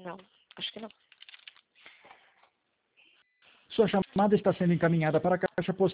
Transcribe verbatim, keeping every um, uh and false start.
Não, acho que não. Sua chamada está sendo encaminhada para a caixa postal